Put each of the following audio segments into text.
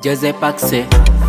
Jose Paxe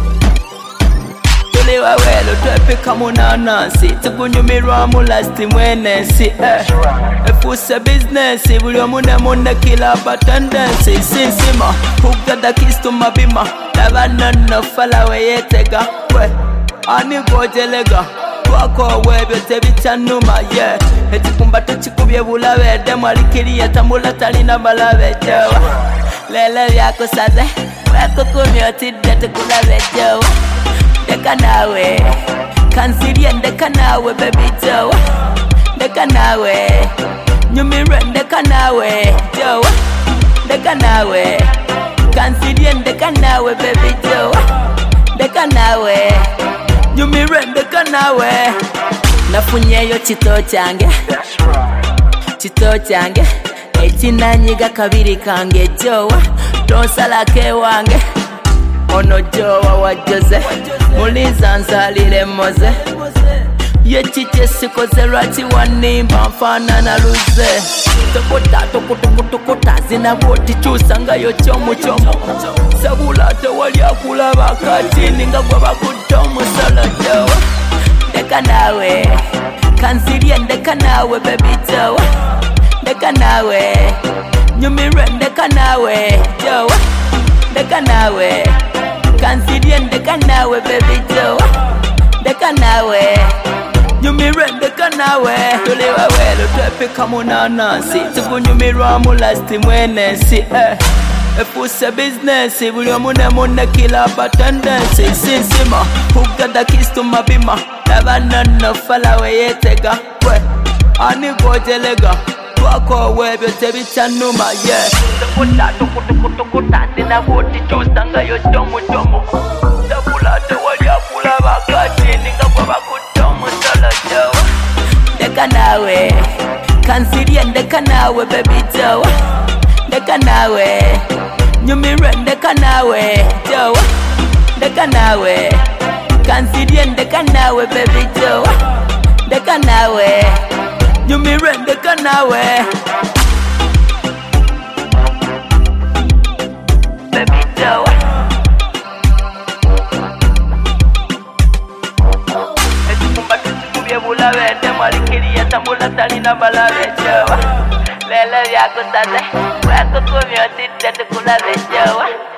Tuli wawelo twepika munanasi Tukunyumirwa mulasti mwenesi Efuse business Buli omune mune kila batendensi Sinsima Hugada kistu mabima Labanano falawe yetega We Ani gojelega Wako webyo tebichanuma Yeah Etikumbato chikubye bulabe Demo alikiriya tambula talina balabe Jowa Lele vyako saze Weko kumyotide tukulabe Jowa Deka nawe Kansirie ndeka nawe baby Jowa Deka nawe Nyumire ndeka nawe Jowa Deka nawe Kansirie ndeka nawe baby Jowa Deka nawe Nyumire ndeka nawe Nafunyeyo chito change Chito change Echinanyiga kabiri kange Jowa Donsalake wange Ono Jowa wa Jose Muliza nzalile moze Yechiche sikoze rati wanimba mfana na luze Tokota zina woti chusanga yo chomu Sabulate wali akula bakati Ninga kwa bakutomu solo Jowa Deka nawe Kansirie ndeka nawe baby Jowa Deka nawe Nyumire ndeka nawe Jowa Deka nawe Kansirie ndeka nawe baby Jowa Deka nawe Nyumire ndeka nawe Tuli wawelo twepika munanasi Tukunyumirwa mulasti mwenesi Efuse business Buli omune mune kila batendensi Sinsima Hugada kistu mabima Labanano falawe yetega We Ani gojelega Wako webyo tebichanuma Yeah Tukuta Zina woti chusanga yo chomu Sabulate wali akula bakati Ninga kwa bakutomu solo Jowa Deka nawe Kansirie ndeka nawe baby Jowa Deka nawe Nyumire ndeka nawe Jowa Deka nawe Kansirie ndeka nawe baby Jowa Deka nawe Nyumire ndeka nawe Baby Jowa Etikumbato chikubye bulabe Demo alikiriya tambula talina balabe Jowa Lele vyako saze Weko kumyotide tukulabe Jowa